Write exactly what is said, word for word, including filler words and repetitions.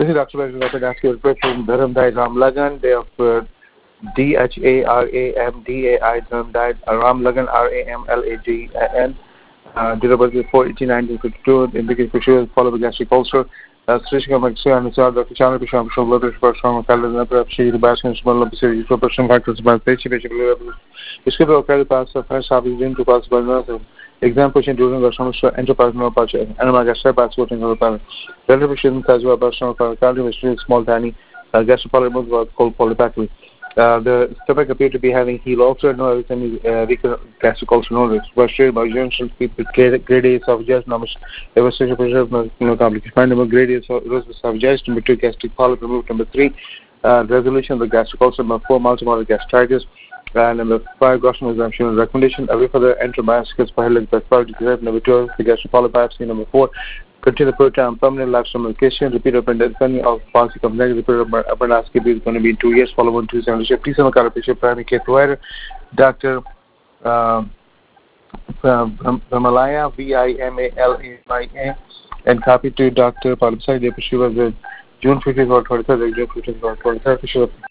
This is Doctor Rajendra Padanski from Dharam Diet Ram Lagan, day of birth D H A R A M D A I, Dharam Diet, Ram Lagan, R A M L A G N, uh, date of birth four eighteen nineteen fifty-two, indicates for sure, followed by gastric ulcer. Srishka Maxia and Sir Doctor Channel Pisham Shom Blood Pressure from Calendar Shri Baskin Small Obesity for person factors by Pechi basically इसके बाद ओकर पास first साबित to pass बनना है exam question during the semester enterprise no patch and my gastric passporting over pan television as well as some cardiovascular small tiny gastropolymer was called polypathy. Uh, the stomach appeared to be having heel ulcer, no any uh, gastric ulcer, no frustrated by general people, grade A esophagus, no evacuation pressure, no complication. Find number grade A esophagus, number two gastric polyp removed, number three uh, resolution of the gastric ulcer, number four multimodal gastritis, uh, number five gross examination recommendation. Away for the enterobioscus pilot, number two the gastric polyp biopsy, number four. Continue the program, permanent lifestyle medication, repeat of depending of policy of negative repeat of Abernathy is going to be in two years, follow on two seventy. Please have a chiropractor, primary care provider, Doctor uh, Vimalaya, V I M A L A Y A, and copy to Doctor Palapsai, the was June fifteenth or twenty-third, June fifteenth or twenty-third.